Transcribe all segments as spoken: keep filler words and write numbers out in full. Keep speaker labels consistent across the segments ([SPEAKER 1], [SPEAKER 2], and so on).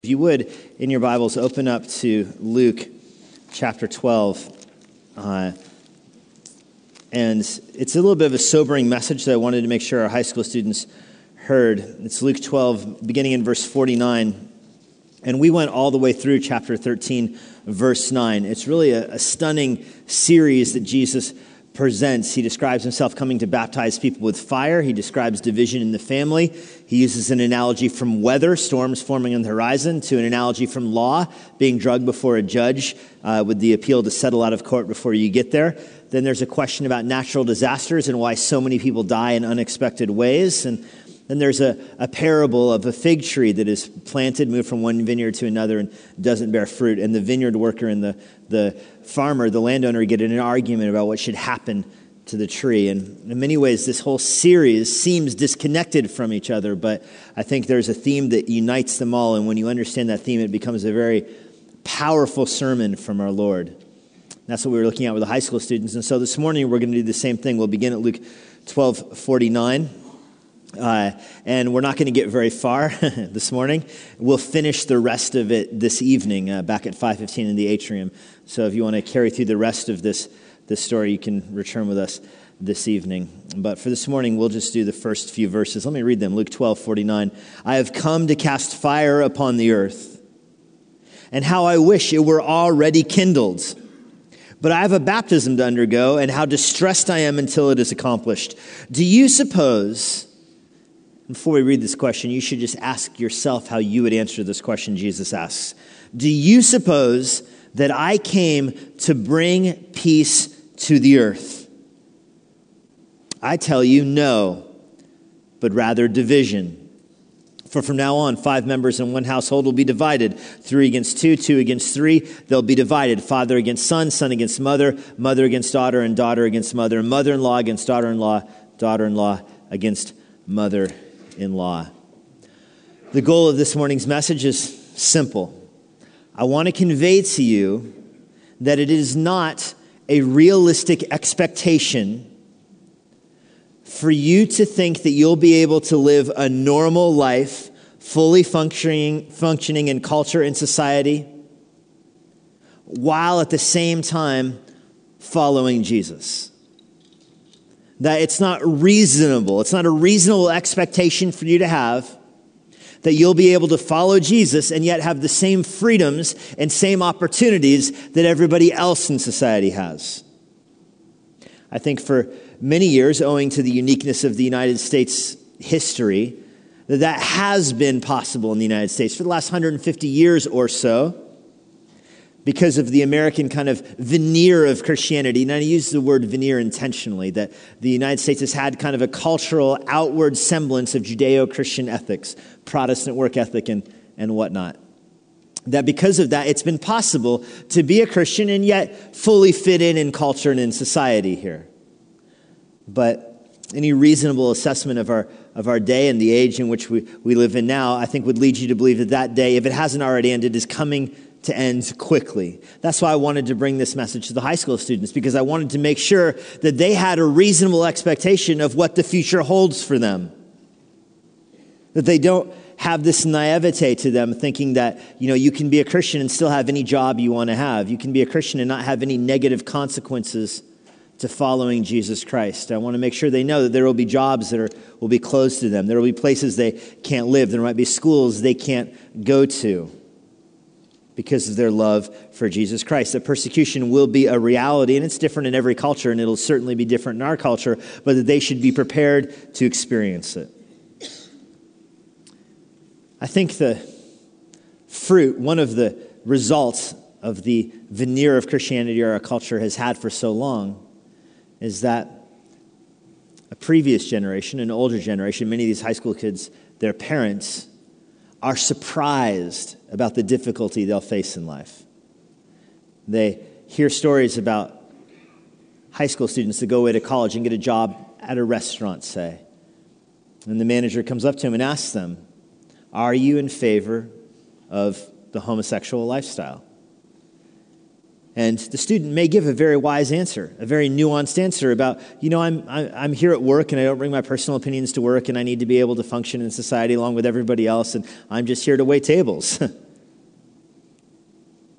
[SPEAKER 1] If you would, in your Bibles, open up to Luke chapter twelve. Uh, and it's a little bit of a sobering message that I wanted to make sure our high school students heard. It's Luke twelve, beginning in verse forty-nine. And we went all the way through chapter thirteen, verse nine. It's really a, a stunning series that Jesus presents. He describes himself coming to baptize people with fire. He describes division in the family. He uses an analogy from weather, storms forming on the horizon, to an analogy from law, being drugged before a judge uh, with the appeal to settle out of court before you get there. Then there's a question about natural disasters and why so many people die in unexpected ways. And then there's a, a parable of a fig tree that is planted, moved from one vineyard to another, and doesn't bear fruit. And the vineyard worker and the, the farmer, the landowner, get in an argument about what should happen to the tree. And in many ways, this whole series seems disconnected from each other, but I think there's a theme that unites them all. And when you understand that theme, it becomes a very powerful sermon from our Lord. That's what we were looking at with the high school students. And so this morning, we're going to do the same thing. We'll begin at Luke twelve forty-nine. Uh, and we're not going to get very far this morning. We'll finish the rest of it this evening uh, back at five fifteen in the atrium. So if you want to carry through the rest of this, this story, you can return with us this evening. But for this morning, we'll just do the first few verses. Let me read them. Luke twelve forty-nine. I have come to cast fire upon the earth, and how I wish it were already kindled. But I have a baptism to undergo, and how distressed I am until it is accomplished. Do you suppose... Before we read this question, you should just ask yourself how you would answer this question Jesus asks. Do you suppose that I came to bring peace to the earth? I tell you, no, but rather division. For from now on, five members in one household will be divided. Three against two, two against three. They'll be divided. Father against son, son against mother, mother against daughter, and daughter against mother, mother-in-law against daughter-in-law, daughter-in-law against mother-in-law. The goal of this morning's message is simple. I want to convey to you that it is not a realistic expectation for you to think that you'll be able to live a normal life, fully functioning, functioning in culture and society, while at the same time following Jesus. That it's not reasonable. It's not a reasonable expectation for you to have that you'll be able to follow Jesus and yet have the same freedoms and same opportunities that everybody else in society has. I think for many years, owing to the uniqueness of the United States history, that that has been possible in the United States for the last one hundred fifty years or so, because of the American kind of veneer of Christianity. And I use the word veneer intentionally, that the United States has had kind of a cultural outward semblance of Judeo-Christian ethics, Protestant work ethic and, and whatnot. That because of that, it's been possible to be a Christian and yet fully fit in in culture and in society here. But any reasonable assessment of our of our day and the age in which we, we live in now, I think would lead you to believe that that day, if it hasn't already ended, is coming to end quickly. That's why I wanted to bring this message to the high school students, because I wanted to make sure that they had a reasonable expectation of what the future holds for them. That they don't have this naivete to them, thinking that, you know, you can be a Christian and still have any job you want to have. You can be a Christian and not have any negative consequences to following Jesus Christ. I want to make sure they know that there will be jobs that are will be closed to them. There will be places they can't live. There might be schools they can't go to, because of their love for Jesus Christ. That persecution will be a reality, and it's different in every culture, and it'll certainly be different in our culture, but that they should be prepared to experience it. I think the fruit, one of the results of the veneer of Christianity our culture has had for so long, is that a previous generation, an older generation, many of these high school kids, their parents are surprised about the difficulty they'll face in life. They hear stories about high school students that go away to college and get a job at a restaurant, say. And the manager comes up to them and asks them, are you in favor of the homosexual lifestyle? And the student may give a very wise answer, a very nuanced answer about, you know, I'm I'm here at work and I don't bring my personal opinions to work and I need to be able to function in society along with everybody else and I'm just here to wait tables.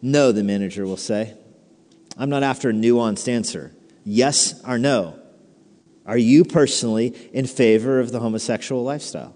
[SPEAKER 1] No, the manager will say. I'm not after a nuanced answer. Yes or no. Are you personally in favor of the homosexual lifestyle?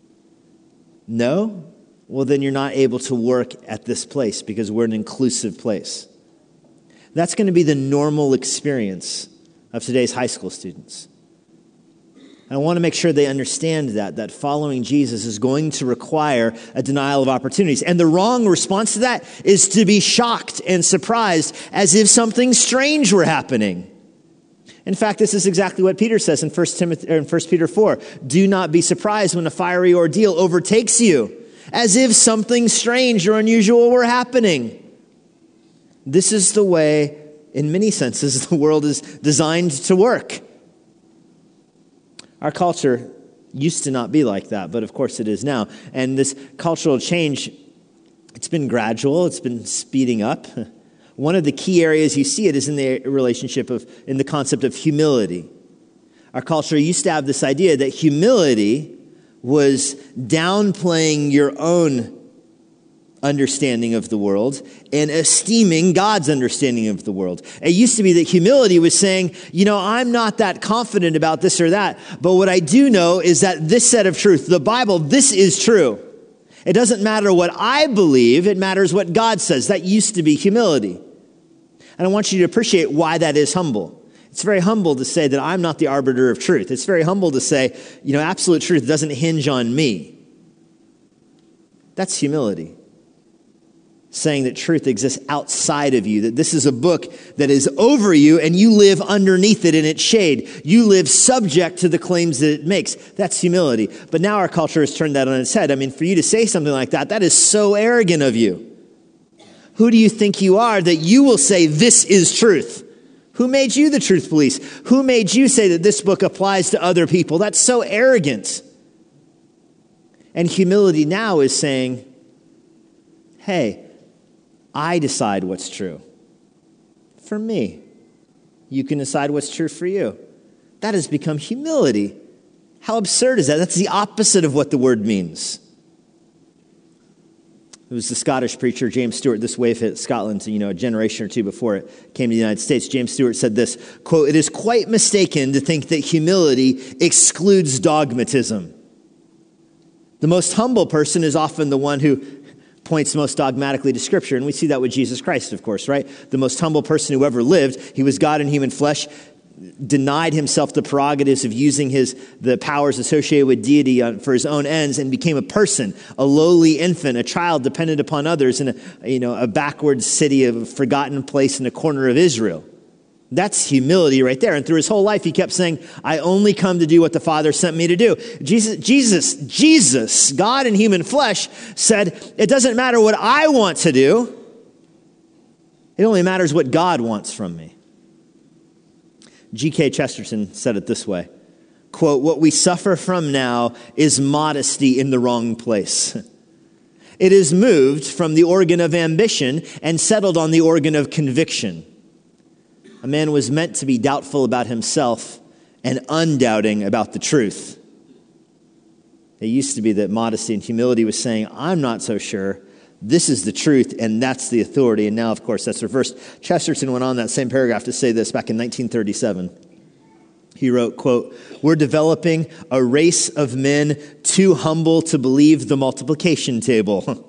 [SPEAKER 1] No? Well, then you're not able to work at this place because we're an inclusive place. That's going to be the normal experience of today's high school students. I want to make sure they understand that, that following Jesus is going to require a denial of opportunities. And the wrong response to that is to be shocked and surprised as if something strange were happening. In fact, this is exactly what Peter says in First Timothy, or in First Peter four. Do not be surprised when a fiery ordeal overtakes you, as if something strange or unusual were happening. This is the way, in many senses, the world is designed to work. Our culture used to not be like that, but of course it is now. And this cultural change, it's been gradual, it's been speeding up. One of the key areas you see it is in the relationship of, in the concept of humility. Our culture used to have this idea that humility was downplaying your own understanding of the world and esteeming God's understanding of the world. It used to be that humility was saying, you know, I'm not that confident about this or that, but what I do know is that this set of truth, the Bible, this is true. It doesn't matter what I believe, it matters what God says. That used to be humility. And I want you to appreciate why that is humble. It's very humble to say that I'm not the arbiter of truth. It's very humble to say, you know, absolute truth doesn't hinge on me. That's humility. Saying that truth exists outside of you, that this is a book that is over you and you live underneath it in its shade. You live subject to the claims that it makes. That's humility. But now our culture has turned that on its head. I mean, for you to say something like that, that is so arrogant of you. Who do you think you are that you will say this is truth? Who made you the truth police? Who made you say that this book applies to other people? That's so arrogant. And humility now is saying, hey, I decide what's true for me. You can decide what's true for you. That has become humility. How absurd is that? That's the opposite of what the word means. It was the Scottish preacher James Stewart. This wave hit Scotland, you know, a generation or two before it came to the United States. James Stewart said this, quote, "It is quite mistaken to think that humility excludes dogmatism. The most humble person is often the one who points most dogmatically to Scripture." And we see that with Jesus Christ, of course, right? The most humble person who ever lived. He was God in human flesh, denied himself the prerogatives of using his the powers associated with deity for his own ends, and became a person, a lowly infant, a child dependent upon others in a, you know, a backward city, a forgotten place in a corner of Israel. That's humility right there. And through his whole life, he kept saying, I only come to do what the Father sent me to do. Jesus, Jesus, Jesus, God in human flesh said, it doesn't matter what I want to do. It only matters what God wants from me. G K Chesterton said it this way, quote, "What we suffer from now is modesty in the wrong place. It is moved from the organ of ambition and settled on the organ of conviction. A man was meant to be doubtful about himself and undoubting about the truth." It used to be that modesty and humility was saying, I'm not so sure. This is the truth, and that's the authority. And now, of course, that's reversed. Chesterton went on that same paragraph to say this back in nineteen thirty-seven. He wrote, quote, "We're developing a race of men too humble to believe the multiplication table."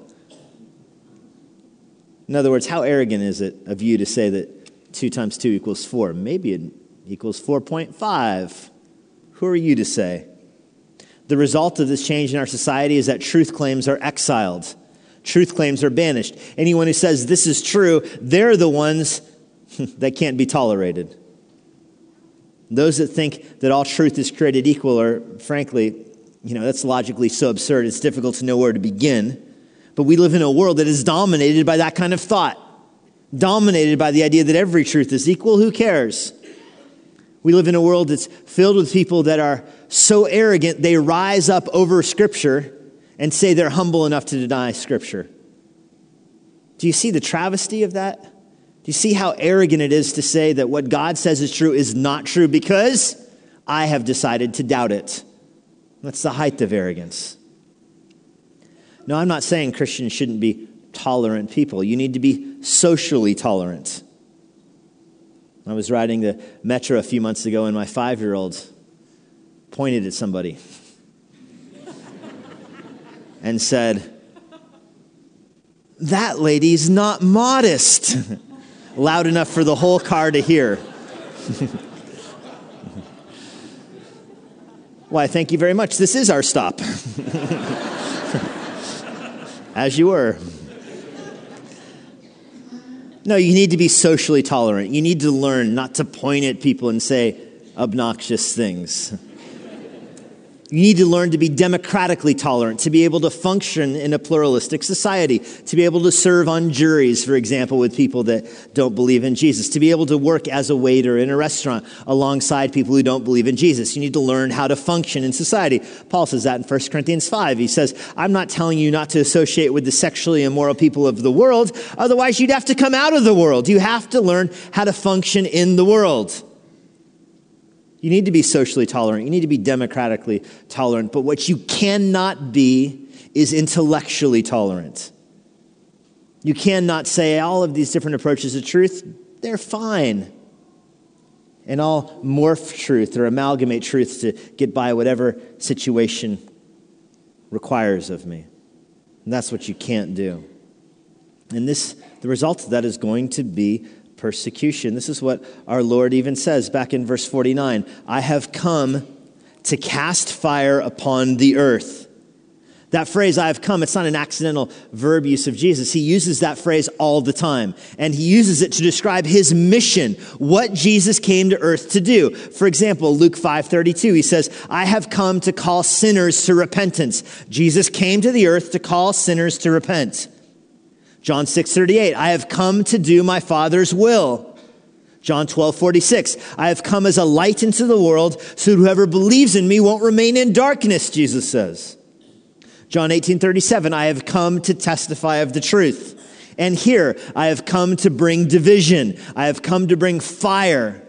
[SPEAKER 1] In other words, how arrogant is it of you to say that two times two equals four? Maybe it equals four point five. Who are you to say? The result of this change in our society is that truth claims are exiled. Truth claims are banished. Anyone who says this is true, they're the ones that can't be tolerated. Those that think that all truth is created equal are, frankly, you know, that's logically so absurd, it's difficult to know where to begin. But we live in a world that is dominated by that kind of thought. Dominated by the idea that every truth is equal. Who cares? We live in a world that's filled with people that are so arrogant they rise up over Scripture and say they're humble enough to deny Scripture. Do you see the travesty of that? Do you see how arrogant it is to say that what God says is true is not true because I have decided to doubt it? That's the height of arrogance. No, I'm not saying Christians shouldn't be tolerant people. You need to be socially tolerant. I was riding the metro a few months ago, and my five-year-old pointed at somebody and said, "That lady's not modest," loud enough for the whole car to hear. Why, thank you very much. This is our stop. As you were. No, you need to be socially tolerant. You need to learn not to point at people and say obnoxious things. You need to learn to be democratically tolerant, to be able to function in a pluralistic society, to be able to serve on juries, for example, with people that don't believe in Jesus, to be able to work as a waiter in a restaurant alongside people who don't believe in Jesus. You need to learn how to function in society. Paul says that in First Corinthians five. He says, "I'm not telling you not to associate with the sexually immoral people of the world. Otherwise, you'd have to come out of the world. You have to learn how to function in the world." You need to be socially tolerant. You need to be democratically tolerant. But what you cannot be is intellectually tolerant. You cannot say all of these different approaches to truth, they're fine. And I'll morph truth or amalgamate truth to get by whatever situation requires of me. And that's what you can't do. And this, the result of that is going to be persecution. This is what our Lord even says back in verse forty-nine. "I have come to cast fire upon the earth." That phrase, "I have come," it's not an accidental verb use of Jesus. He uses that phrase all the time. And he uses it to describe his mission, what Jesus came to earth to do. For example, Luke five thirty-two, he says, "I have come to call sinners to repentance." Jesus came to the earth to call sinners to repent. John six thirty-eight, "I have come to do my Father's will." John twelve forty-six, "I have come as a light into the world, so whoever believes in me won't remain in darkness," Jesus says. John eighteen thirty-seven, "I have come to testify of the truth." And here, "I have come to bring division. I have come to bring fire."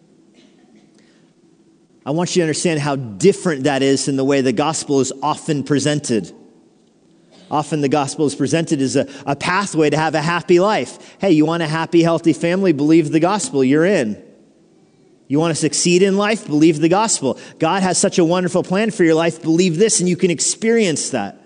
[SPEAKER 1] I want you to understand how different that is than the way the gospel is often presented. Often the gospel is presented as a, a pathway to have a happy life. Hey, you want a happy, healthy family? Believe the gospel. You're in. You want to succeed in life? Believe the gospel. God has such a wonderful plan for your life. Believe this and you can experience that.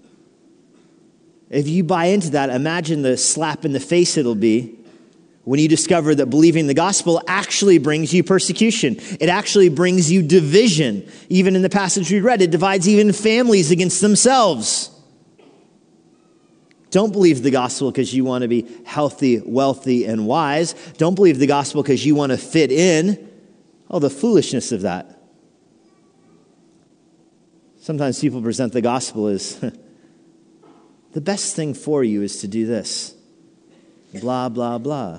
[SPEAKER 1] If you buy into that, imagine the slap in the face it'll be when you discover that believing the gospel actually brings you persecution. It actually brings you division. Even in the passage we read, it divides even families against themselves. Don't believe the gospel because you want to be healthy, wealthy, and wise. Don't believe the gospel because you want to fit in. Oh, the foolishness of that. Sometimes people present the gospel as the best thing for you is to do this. Blah, blah, blah.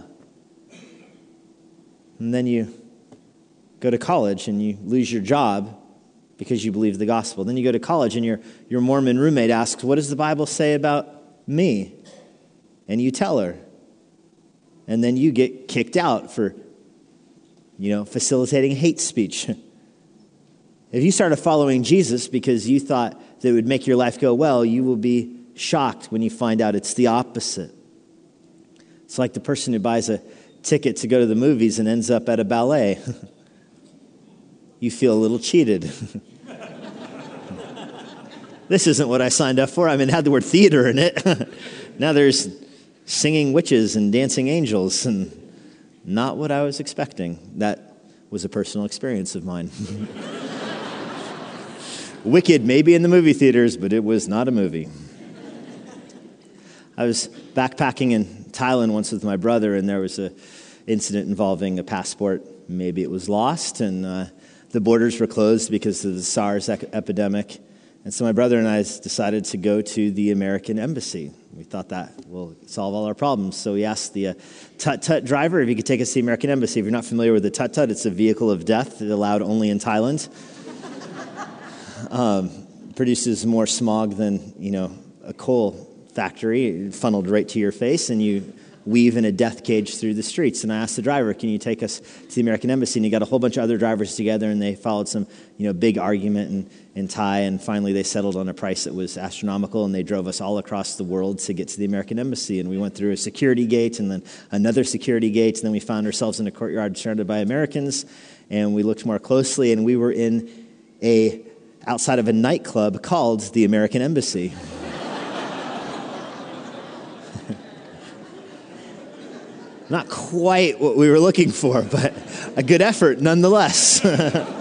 [SPEAKER 1] And then you go to college and you lose your job because you believe the gospel. Then you go to college and your, your Mormon roommate asks, "What does the Bible say about me?" And you tell her. And then you get kicked out for, you know, facilitating hate speech. If you started following Jesus because you thought that it would make your life go well, you will be shocked when you find out it's the opposite. It's like the person who buys a ticket to go to the movies and ends up at a ballet. You feel a little cheated. This isn't what I signed up for. I mean, it had the word theater in it. Now there's singing witches and dancing angels, and not what I was expecting. That was a personal experience of mine. Wicked may be in the movie theaters, but it was not a movie. I was backpacking in Thailand once with my brother, and there was an incident involving a passport. Maybe it was lost, and uh, the borders were closed because of the SARS ec- epidemic. And so my brother and I decided to go to the American Embassy. We thought that will solve all our problems. So we asked the uh, tut-tut driver if he could take us to the American Embassy. If you're not familiar with the tut-tut, it's a vehicle of death that allowed only in Thailand. um, produces more smog than, you know, a coal factory. It funneled right to your face, and you weave in a death cage through the streets. And I asked the driver, can you take us to the American Embassy? And he got a whole bunch of other drivers together, and they followed some, you know, big argument and, and tie, and finally they settled on a price that was astronomical, and they drove us all across the world to get to the American Embassy. And we went through a security gate and then another security gate, and then we found ourselves in a courtyard surrounded by Americans, and we looked more closely, and we were in a outside of a nightclub called the American Embassy. Not quite what we were looking for, but a good effort nonetheless. You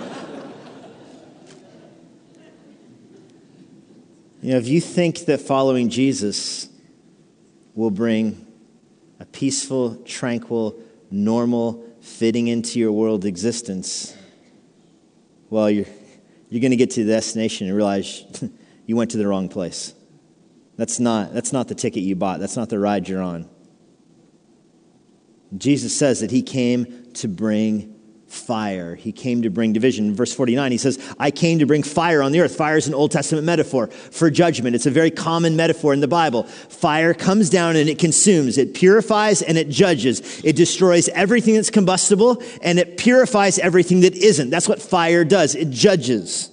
[SPEAKER 1] know, if you think that following Jesus will bring a peaceful, tranquil, normal, fitting into your world existence, well, you're you're going to get to the destination and realize you went to the wrong place. That's not that's not the ticket you bought. That's not the ride you're on. Jesus says that he came to bring fire. He came to bring division. In verse forty-nine, he says, I came to bring fire on the earth. Fire is an Old Testament metaphor for judgment. It's a very common metaphor in the Bible. Fire comes down and it consumes. It purifies and it judges. It destroys everything that's combustible, and it purifies everything that isn't. That's what fire does. It judges.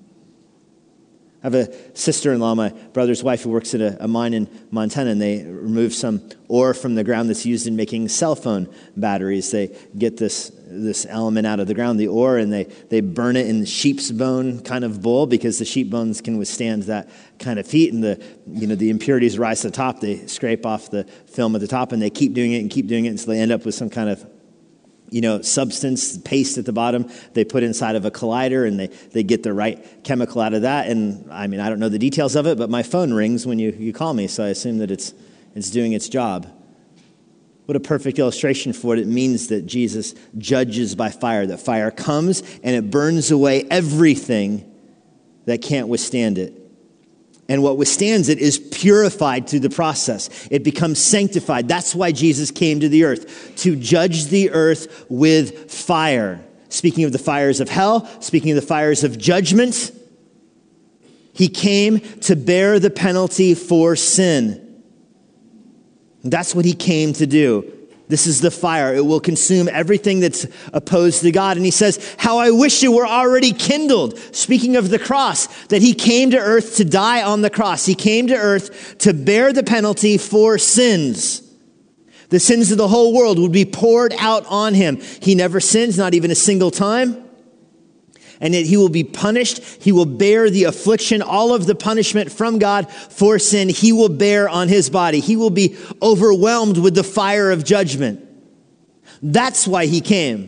[SPEAKER 1] I have a sister-in-law, my brother's wife, who works at a, a mine in Montana, and they remove some ore from the ground that's used in making cell phone batteries. They get this this element out of the ground, the ore, and they, they burn it in sheep's bone kind of bowl, because the sheep bones can withstand that kind of heat, and the you know the impurities rise to the top. They scrape off the film at the top, and they keep doing it and keep doing it until they end up with some kind of you know, substance, paste at the bottom. They put inside of a collider, and they, they get the right chemical out of that. And I mean, I don't know the details of it, but my phone rings when you, you call me, so I assume that it's it's doing its job. What a perfect illustration for what it means that Jesus judges by fire, that fire comes and it burns away everything that can't withstand it. And what withstands it is purified through the process. It becomes sanctified. That's why Jesus came to the earth, to judge the earth with fire. Speaking of the fires of hell, speaking of the fires of judgment, he came to bear the penalty for sin. That's what he came to do. This is the fire. It will consume everything that's opposed to God. And he says, how I wish it were already kindled. Speaking of the cross, that he came to earth to die on the cross. He came to earth to bear the penalty for sins. The sins of the whole world would be poured out on him. He never sins, not even a single time. And yet he will be punished. He will bear the affliction, all of the punishment from God for sin. He will bear on his body. He will be overwhelmed with the fire of judgment. That's why he came.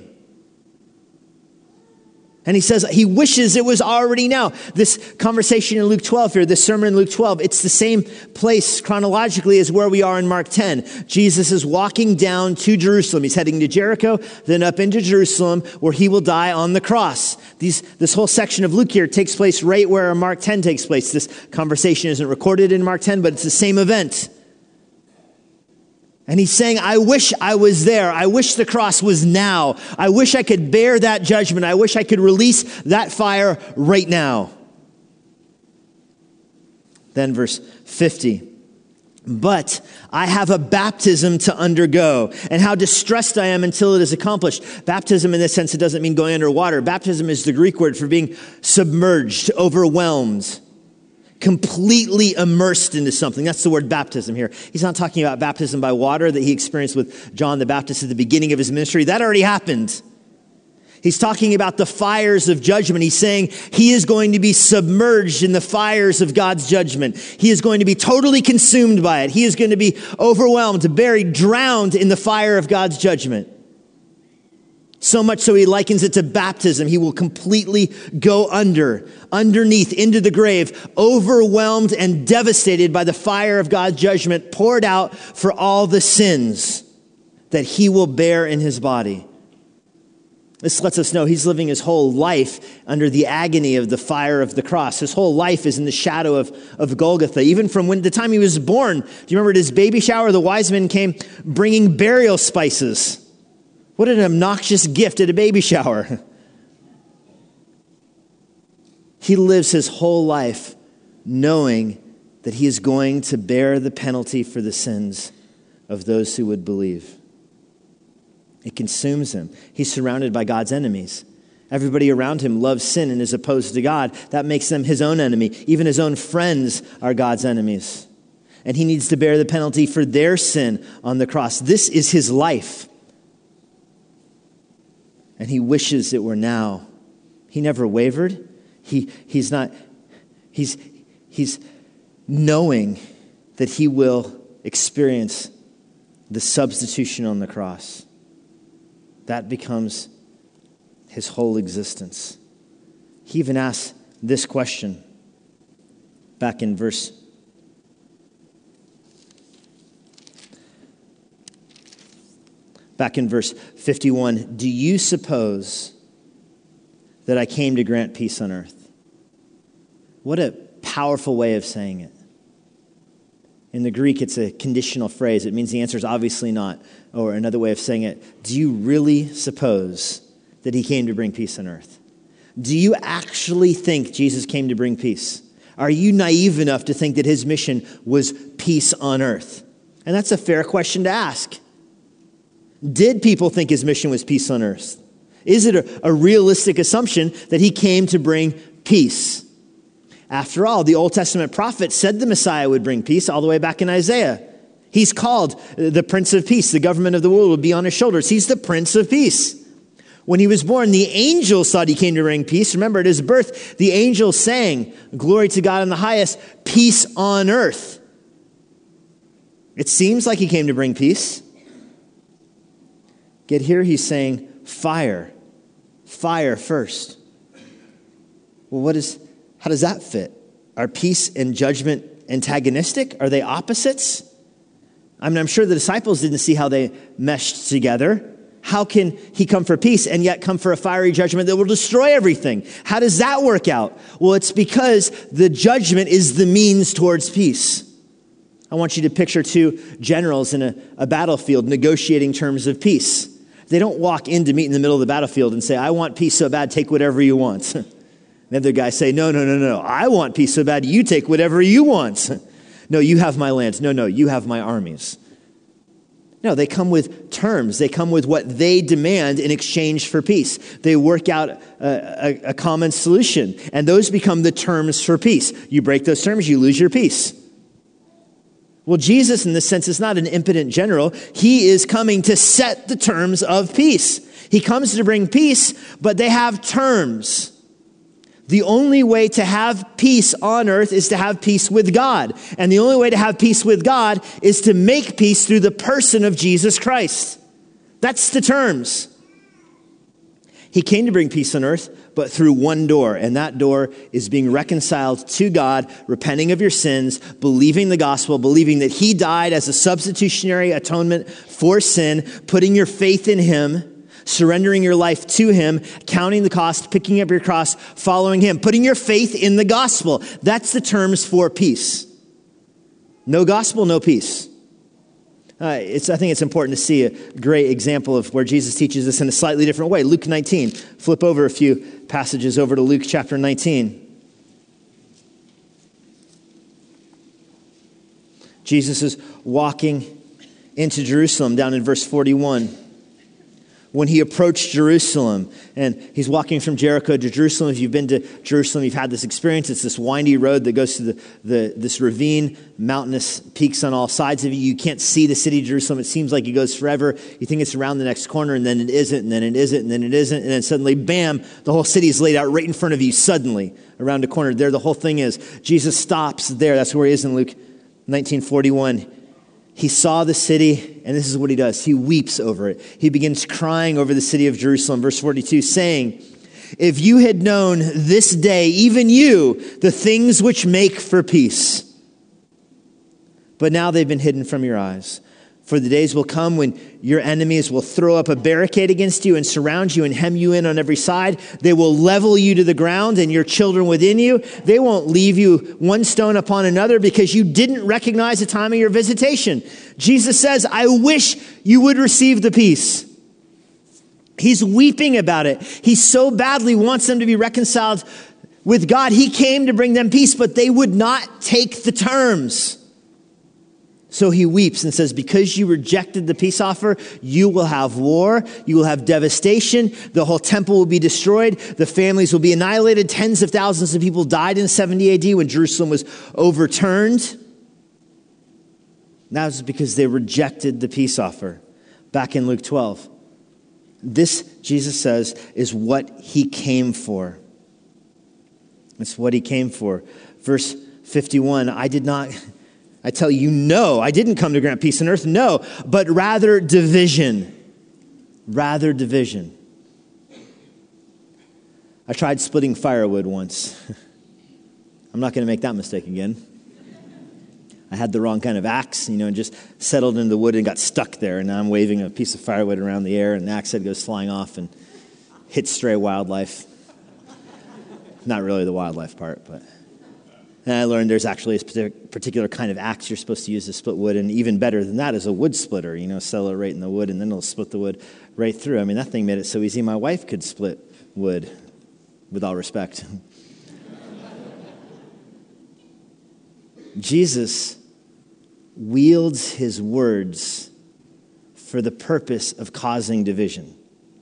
[SPEAKER 1] And he says he wishes it was already now. This conversation in Luke twelve here, this sermon in Luke twelve, it's the same place chronologically as where we are in Mark ten. Jesus is walking down to Jerusalem. He's heading to Jericho, then up into Jerusalem, where he will die on the cross. These, this whole section of Luke here takes place right where Mark ten takes place. This conversation isn't recorded in Mark ten, but it's the same event. And he's saying, I wish I was there. I wish the cross was now. I wish I could bear that judgment. I wish I could release that fire right now. Then verse fifty. But I have a baptism to undergo, and how distressed I am until it is accomplished. Baptism in this sense, it doesn't mean going underwater. Baptism is the Greek word for being submerged, overwhelmed, completely immersed into something. That's the word baptism here. He's not talking about baptism by water that he experienced with John the Baptist at the beginning of his ministry. That already happened. He's talking about the fires of judgment. He's saying he is going to be submerged in the fires of God's judgment. He is going to be totally consumed by it. He is going to be overwhelmed, buried, drowned in the fire of God's judgment. So much so he likens it to baptism. He will completely go under, underneath, into the grave, overwhelmed and devastated by the fire of God's judgment poured out for all the sins that he will bear in his body. This lets us know he's living his whole life under the agony of the fire of the cross. His whole life is in the shadow of, of Golgotha. Even from when the time he was born, do you remember at his baby shower, the wise men came bringing burial spices. What an obnoxious gift at a baby shower. He lives his whole life knowing that he is going to bear the penalty for the sins, of those who would believe. It consumes him. He's surrounded by God's enemies. Everybody around him loves sin and is opposed to God. That makes them his own enemy. Even his own friends are God's enemies. And he needs to bear the penalty for their sin on the cross. This is his life. And he wishes it were now. He never wavered. He, he's not, he's, he's knowing that he will experience the substitution on the cross. That becomes his whole existence. He even asks this question back in verse back in verse fifty-one. Do you suppose that I came to grant peace on earth? What a powerful way of saying it. In the Greek, it's a conditional phrase. It means the answer is obviously not. Or another way of saying it, do you really suppose that he came to bring peace on earth? Do you actually think Jesus came to bring peace? Are you naive enough to think that his mission was peace on earth? And that's a fair question to ask. Did people think his mission was peace on earth? Is it a, a realistic assumption that he came to bring peace? After all, the Old Testament prophet said the Messiah would bring peace all the way back in Isaiah. He's called the Prince of Peace. The government of the world will be on his shoulders. He's the Prince of Peace. When he was born, the angels thought he came to bring peace. Remember, at his birth, the angels sang, "Glory to God in the highest, peace on earth." It seems like he came to bring peace. Yet here he's saying, fire. Fire first. Well, what is, how does that fit? Are peace and judgment antagonistic? Are they opposites? I mean, I'm sure the disciples didn't see how they meshed together. How can he come for peace and yet come for a fiery judgment that will destroy everything? How does that work out? Well, it's because the judgment is the means towards peace. I want you to picture two generals in a, a battlefield negotiating terms of peace. They don't walk in to meet in the middle of the battlefield and say, "I want peace so bad, take whatever you want." The other guy say, no, no, no, no, "I want peace so bad, you take whatever you want." "No, you have my lands." "No, no, you have my armies." No, they come with terms. They come with what they demand in exchange for peace. They work out a, a, a common solution, and those become the terms for peace. You break those terms, you lose your peace. Well, Jesus, in this sense, is not an impotent general. He is coming to set the terms of peace. He comes to bring peace, but they have terms. The only way to have peace on earth is to have peace with God. And the only way to have peace with God is to make peace through the person of Jesus Christ. That's the terms. He came to bring peace on earth, but through one door. And that door is being reconciled to God, repenting of your sins, believing the gospel, believing that he died as a substitutionary atonement for sin, putting your faith in him, surrendering your life to him, counting the cost, picking up your cross, following him, putting your faith in the gospel. That's the terms for peace. No gospel, no peace. Uh, it's, I think it's important to see a great example of where Jesus teaches this in a slightly different way. Luke nineteen. Flip over a few passages over to Luke chapter nineteen. Jesus is walking into Jerusalem down in verse forty-one. When he approached Jerusalem, and he's walking from Jericho to Jerusalem. If you've been to Jerusalem, you've had this experience. It's this windy road that goes to the, the this ravine, mountainous peaks on all sides of you. You can't see the city of Jerusalem. It seems like it goes forever. You think it's around the next corner, and then it isn't, and then it isn't, and then it isn't. And then suddenly, bam, the whole city is laid out right in front of you suddenly around a corner. There the whole thing is. Jesus stops there. That's where he is in Luke nineteen forty-one. He saw the city, and this is what he does. He weeps over it. He begins crying over the city of Jerusalem. Verse forty-two, saying, "If you had known this day, even you, the things which make for peace. But now they've been hidden from your eyes. For the days will come when your enemies will throw up a barricade against you and surround you and hem you in on every side. They will level you to the ground and your children within you. They won't leave you one stone upon another because you didn't recognize the time of your visitation." Jesus says, I wish you would receive the peace. He's weeping about it. He so badly wants them to be reconciled with God. He came to bring them peace, but they would not take the terms. So he weeps and says, because you rejected the peace offer, you will have war, you will have devastation, the whole temple will be destroyed, the families will be annihilated, tens of thousands of people died in seventy A D when Jerusalem was overturned. And that was because they rejected the peace offer. Back in Luke twelve. This, Jesus says, is what he came for. It's what he came for. Verse fifty-one, I did not... I tell you, no, I didn't come to grant peace on earth, no, but rather division. Rather division. I tried splitting firewood once. I'm not going to make that mistake again. I had the wrong kind of axe, you know, and just settled into the wood and got stuck there. And now I'm waving a piece of firewood around the air, and the axe head goes flying off and hits stray wildlife. Not really the wildlife part, but... And I learned there's actually a particular kind of axe you're supposed to use to split wood, and even better than that is a wood splitter. You know, settle it right in the wood, and then it'll split the wood right through. I mean, that thing made it so easy my wife could split wood, with all respect. Jesus wields his words for the purpose of causing division.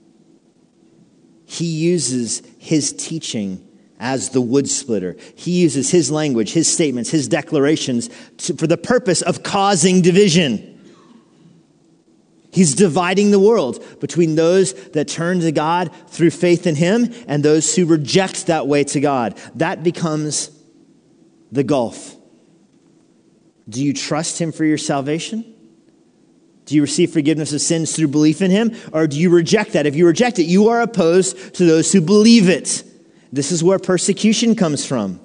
[SPEAKER 1] He uses his teaching as the wood splitter. He uses his language, his statements, his declarations to, for the purpose of causing division. He's dividing the world between those that turn to God through faith in him and those who reject that way to God. That becomes the gulf. Do you trust him for your salvation? Do you receive forgiveness of sins through belief in him? Or do you reject that? If you reject it, you are opposed to those who believe it. This is where persecution comes from.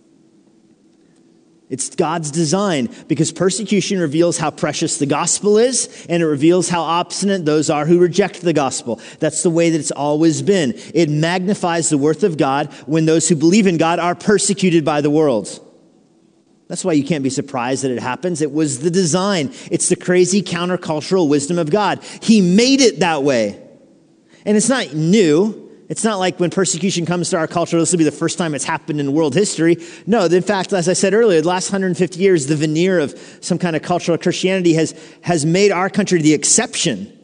[SPEAKER 1] It's God's design because persecution reveals how precious the gospel is, and it reveals how obstinate those are who reject the gospel. That's the way that it's always been. It magnifies the worth of God when those who believe in God are persecuted by the world. That's why you can't be surprised that it happens. It was the design. It's the crazy countercultural wisdom of God. He made it that way. And it's not new. It's not like when persecution comes to our culture, this will be the first time it's happened in world history. No, in fact, as I said earlier, the last one hundred fifty years, the veneer of some kind of cultural Christianity has, has made our country the exception.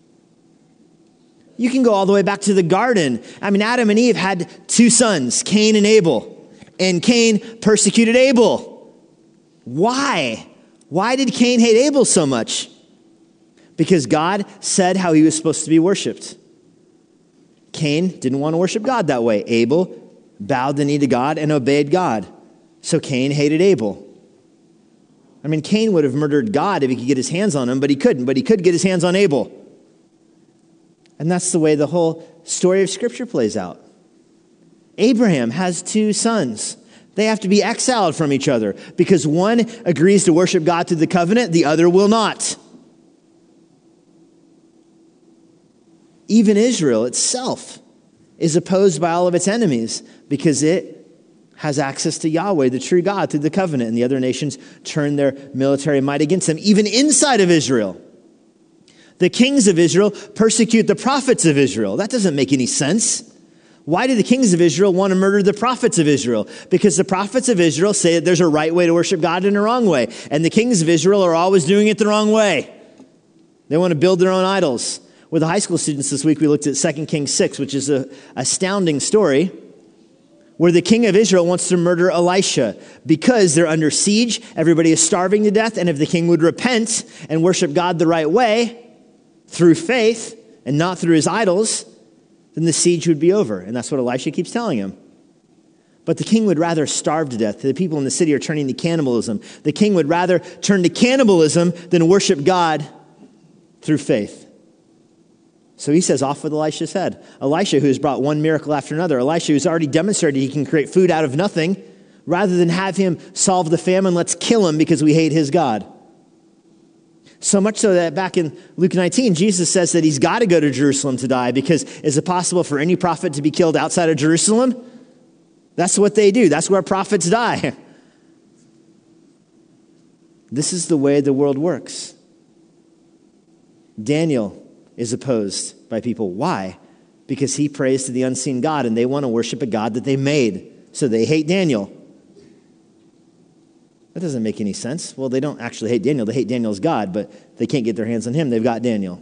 [SPEAKER 1] You can go all the way back to the garden. I mean, Adam and Eve had two sons, Cain and Abel. And Cain persecuted Abel. Why? Why did Cain hate Abel so much? Because God said how he was supposed to be worshiped. Cain didn't want to worship God that way. Abel bowed the knee to God and obeyed God. So Cain hated Abel. I mean, Cain would have murdered God if he could get his hands on him, but he couldn't. But he could get his hands on Abel. And that's the way the whole story of Scripture plays out. Abraham has two sons. They have to be exiled from each other because one agrees to worship God through the covenant, the other will not. Even Israel itself is opposed by all of its enemies because it has access to Yahweh, the true God, through the covenant. And the other nations turn their military might against them, even inside of Israel. The kings of Israel persecute the prophets of Israel. That doesn't make any sense. Why do the kings of Israel want to murder the prophets of Israel? Because the prophets of Israel say that there's a right way to worship God and a wrong way. And the kings of Israel are always doing it the wrong way. They want to build their own idols. With the high school students this week, we looked at Second Kings six, which is an astounding story where the king of Israel wants to murder Elisha because they're under siege. Everybody is starving to death. And if the king would repent and worship God the right way through faith and not through his idols, then the siege would be over. And that's what Elisha keeps telling him. But the king would rather starve to death. The people in the city are turning to cannibalism. The king would rather turn to cannibalism than worship God through faith. So he says, off with Elisha's head. Elisha, who has brought one miracle after another. Elisha, who's already demonstrated he can create food out of nothing. Rather than have him solve the famine, let's kill him because we hate his God. So much so that back in Luke nineteen, Jesus says that he's got to go to Jerusalem to die because is it possible for any prophet to be killed outside of Jerusalem? That's what they do. That's where prophets die. This is the way the world works. Daniel is opposed by people. Why? Because he prays to the unseen God and they want to worship a God that they made. So they hate Daniel. That doesn't make any sense. Well, they don't actually hate Daniel. They hate Daniel's God, but they can't get their hands on him. They've got Daniel.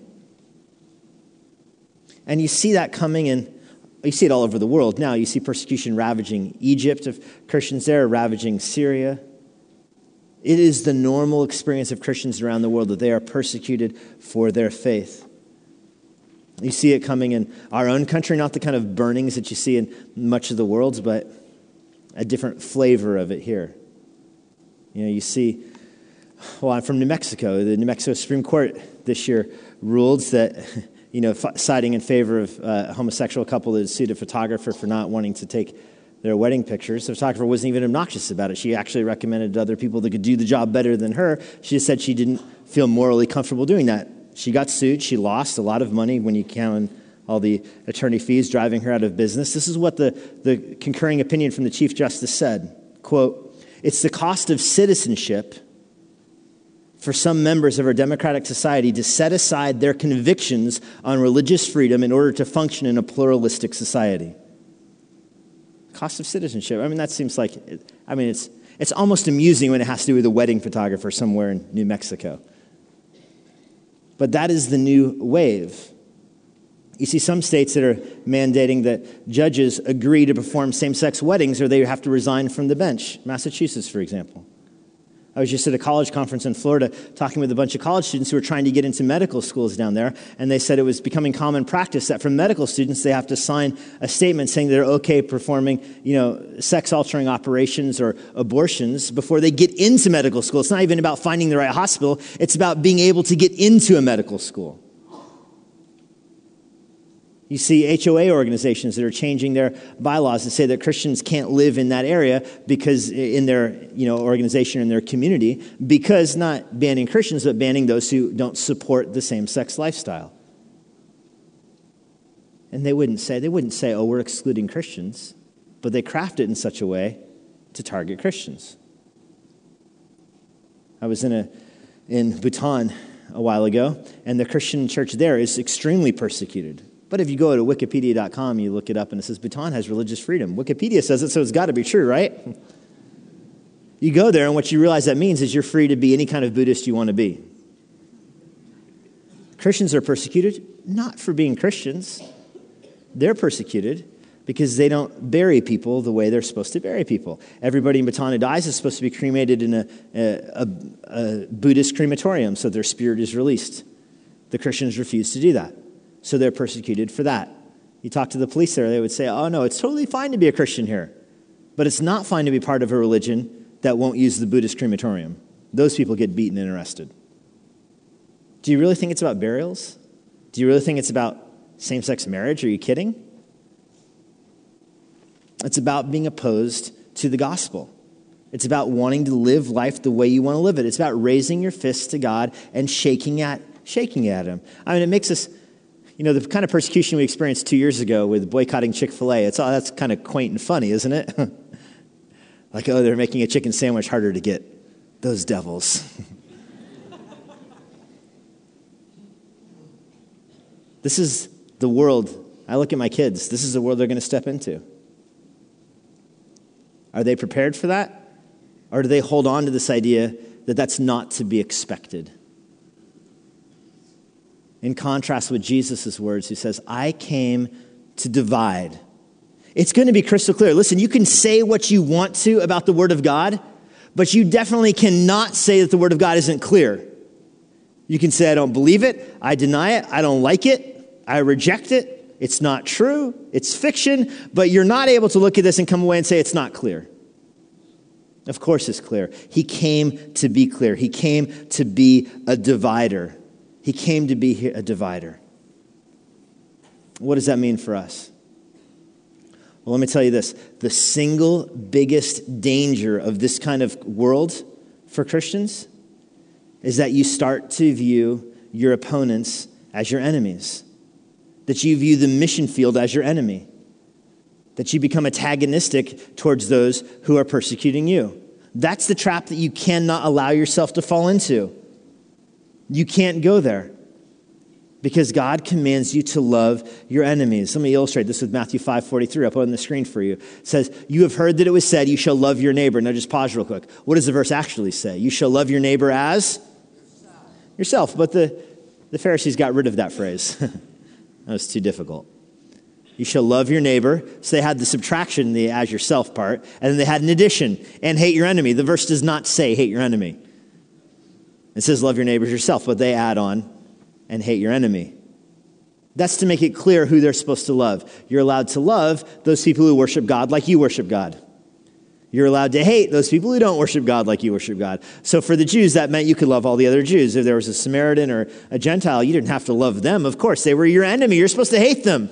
[SPEAKER 1] And you see that coming in, you see it all over the world now. You see persecution ravaging Egypt of Christians there, ravaging Syria. It is the normal experience of Christians around the world that they are persecuted for their faith. You see it coming in our own country, not the kind of burnings that you see in much of the world, but a different flavor of it here. You know, you see, well, I'm from New Mexico. The New Mexico Supreme Court this year ruled that, you know, f- siding in favor of uh, a homosexual couple that sued a photographer for not wanting to take their wedding pictures. The photographer wasn't even obnoxious about it. She actually recommended to other people that could do the job better than her. She just said she didn't feel morally comfortable doing that. She got sued. She lost a lot of money when you count all the attorney fees driving her out of business. This is what the, the concurring opinion from the Chief Justice said. Quote, "It's the cost of citizenship for some members of our democratic society to set aside their convictions on religious freedom in order to function in a pluralistic society." Cost of citizenship. I mean, that seems like, I mean, it's it's almost amusing when it has to do with a wedding photographer somewhere in New Mexico. But that is the new wave. You see some states that are mandating that judges agree to perform same-sex weddings or they have to resign from the bench. Massachusetts, for example. I was just at a college conference in Florida talking with a bunch of college students who were trying to get into medical schools down there, and they said it was becoming common practice that for medical students, they have to sign a statement saying they're okay performing, you know, sex-altering operations or abortions before they get into medical school. It's not even about finding the right hospital. It's about being able to get into a medical school. You see H O A organizations that are changing their bylaws to say that Christians can't live in that area because in their, you know, organization, in their community, because not banning Christians, but banning those who don't support the same-sex lifestyle. And they wouldn't say, they wouldn't say, oh, we're excluding Christians, but they craft it in such a way to target Christians. I was in a in Bhutan a while ago, and the Christian church there is extremely persecuted. But if you go to wikipedia dot com, you look it up, and it says Bhutan has religious freedom. Wikipedia says it, so it's got to be true, right? You go there, and what you realize that means is you're free to be any kind of Buddhist you want to be. Christians are persecuted not for being Christians. They're persecuted because they don't bury people the way they're supposed to bury people. Everybody in Bhutan who dies is supposed to be cremated in a, a, a, a Buddhist crematorium, so their spirit is released. The Christians refuse to do that. So they're persecuted for that. You talk to the police there, they would say, oh, no, it's totally fine to be a Christian here. But it's not fine to be part of a religion that won't use the Buddhist crematorium. Those people get beaten and arrested. Do you really think it's about burials? Do you really think it's about same-sex marriage? Are you kidding? It's about being opposed to the gospel. It's about wanting to live life the way you want to live it. It's about raising your fists to God and shaking at, shaking at him. I mean, it makes us... You know, the kind of persecution we experienced two years ago with boycotting Chick-fil-A, it's all, that's kind of quaint and funny, isn't it? Like, oh, they're making a chicken sandwich harder to get. Those devils. This is the world. I look at my kids. This is the world they're going to step into. Are they prepared for that? Or do they hold on to this idea that that's not to be expected? In contrast with Jesus' words, he says, I came to divide. It's going to be crystal clear. Listen, you can say what you want to about the Word of God, but you definitely cannot say that the Word of God isn't clear. You can say, I don't believe it, I deny it, I don't like it, I reject it, it's not true, it's fiction, but you're not able to look at this and come away and say it's not clear. Of course it's clear. He came to be clear. He came to be a divider. He came to be a divider. What does that mean for us? Well, let me tell you this. The single biggest danger of this kind of world for Christians is that you start to view your opponents as your enemies. That you view the mission field as your enemy. That you become antagonistic towards those who are persecuting you. That's the trap that you cannot allow yourself to fall into. You can't go there because God commands you to love your enemies. Let me illustrate this with Matthew five forty-three. I'll put it on the screen for you. It says, you have heard that it was said, you shall love your neighbor. Now just pause real quick. What does the verse actually say? You shall love your neighbor as? Yourself. Yourself. But the, the Pharisees got rid of that phrase. That was too difficult. You shall love your neighbor. So they had the subtraction, the as yourself part, and then they had an addition, and hate your enemy. The verse does not say hate your enemy. It says love your neighbors yourself, but they add on and hate your enemy. That's to make it clear who they're supposed to love. You're allowed to love those people who worship God like you worship God. You're allowed to hate those people who don't worship God like you worship God. So for the Jews, that meant you could love all the other Jews. If there was a Samaritan or a Gentile, you didn't have to love them. Of course, they were your enemy. You're supposed to hate them.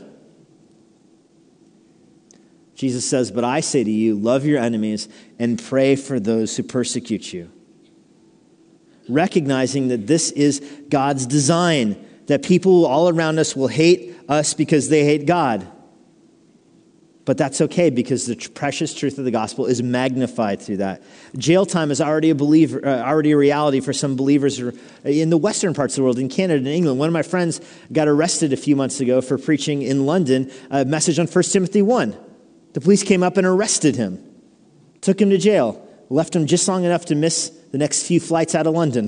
[SPEAKER 1] Jesus says, but I say to you, love your enemies and pray for those who persecute you. Recognizing that this is God's design, that people all around us will hate us because they hate God. But that's okay because the tr- precious truth of the gospel is magnified through that. Jail time is already a believer, uh, already a reality for some believers in the western parts of the world, in Canada and England. One of my friends got arrested a few months ago for preaching in London a message on First Timothy one. The police came up and arrested him, took him to jail, left him just long enough to miss the next few flights out of London.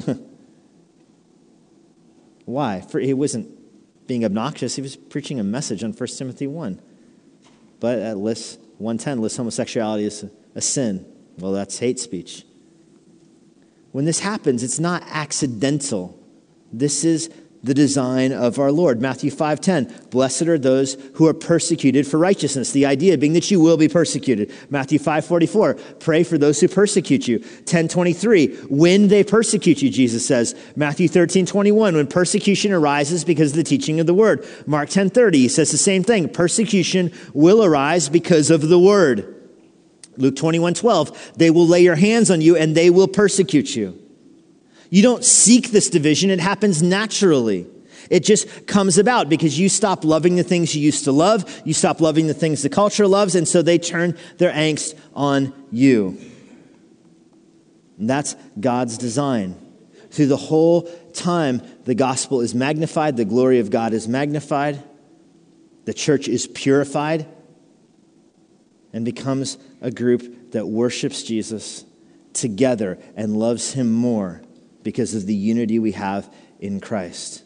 [SPEAKER 1] Why? For, he wasn't being obnoxious. He was preaching a message on First Timothy one. But at list one ten, lists homosexuality as a, a sin. Well, that's hate speech. When this happens, it's not accidental. This is the design of our Lord. Matthew five ten, blessed are those who are persecuted for righteousness. The idea being that you will be persecuted. Matthew five forty-four, pray for those who persecute you. ten twenty-three, when they persecute you, Jesus says. Matthew thirteen twenty-one, when persecution arises because of the teaching of the word. Mark ten thirty, he says the same thing. Persecution will arise because of the word. Luke twenty-one twelve, they will lay your hands on you and they will persecute you. You don't seek this division. It happens naturally. It just comes about because you stop loving the things you used to love. You stop loving the things the culture loves. And so they turn their angst on you. And that's God's design. Through the whole time, the gospel is magnified. The glory of God is magnified. The church is purified and becomes a group that worships Jesus together and loves him more, because of the unity we have in Christ.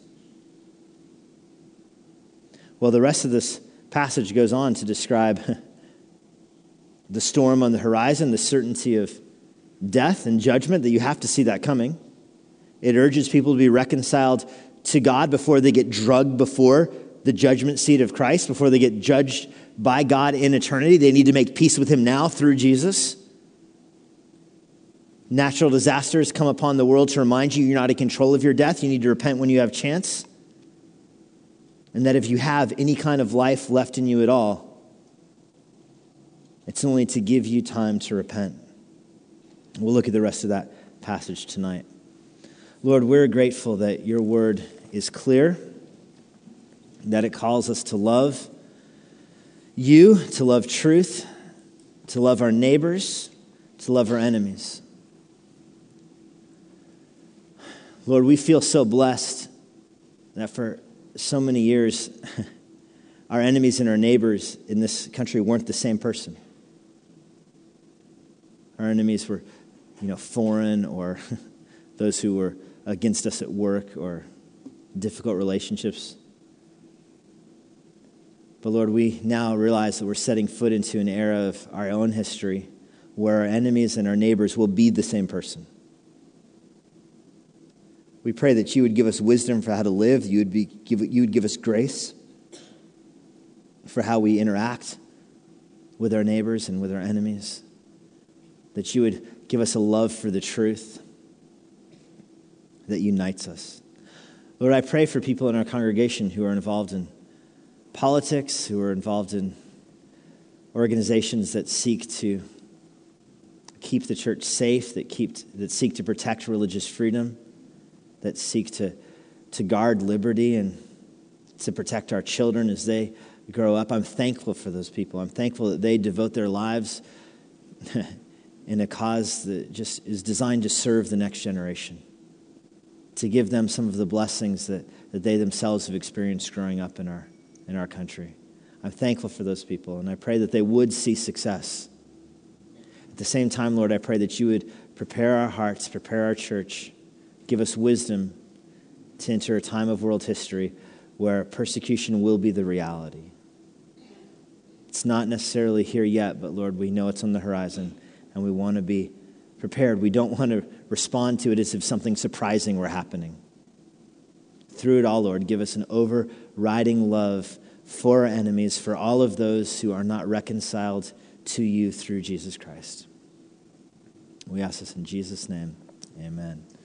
[SPEAKER 1] Well, the rest of this passage goes on to describe the storm on the horizon, the certainty of death and judgment, that you have to see that coming. It urges people to be reconciled to God before they get drugged before the judgment seat of Christ, before they get judged by God in eternity. They need to make peace with him now through Jesus. Natural disasters come upon the world to remind you you're not in control of your death. You need to repent when you have a chance. And that if you have any kind of life left in you at all, it's only to give you time to repent. We'll look at the rest of that passage tonight. Lord, we're grateful that your word is clear, that it calls us to love you, to love truth, to love our neighbors, to love our enemies. Lord, we feel so blessed that for so many years, our enemies and our neighbors in this country weren't the same person. Our enemies were, you know, foreign, or those who were against us at work, or difficult relationships. But Lord, we now realize that we're setting foot into an era of our own history where our enemies and our neighbors will be the same person. We pray that you would give us wisdom for how to live. You would, be, give, you would give us grace for how we interact with our neighbors and with our enemies. That you would give us a love for the truth that unites us. Lord, I pray for people in our congregation who are involved in politics, who are involved in organizations that seek to keep the church safe, that keep that seek to protect religious freedom, that seek to, to guard liberty and to protect our children as they grow up. I'm thankful for those people. I'm thankful that they devote their lives in a cause that just is designed to serve the next generation, to give them some of the blessings that, that they themselves have experienced growing up in our, in our country. I'm thankful for those people, and I pray that they would see success. At the same time, Lord, I pray that you would prepare our hearts, prepare our church, give us wisdom to enter a time of world history where persecution will be the reality. It's not necessarily here yet, but Lord, we know it's on the horizon, and we want to be prepared. We don't want to respond to it as if something surprising were happening. Through it all, Lord, give us an overriding love for our enemies, for all of those who are not reconciled to you through Jesus Christ. We ask this in Jesus' name. Amen.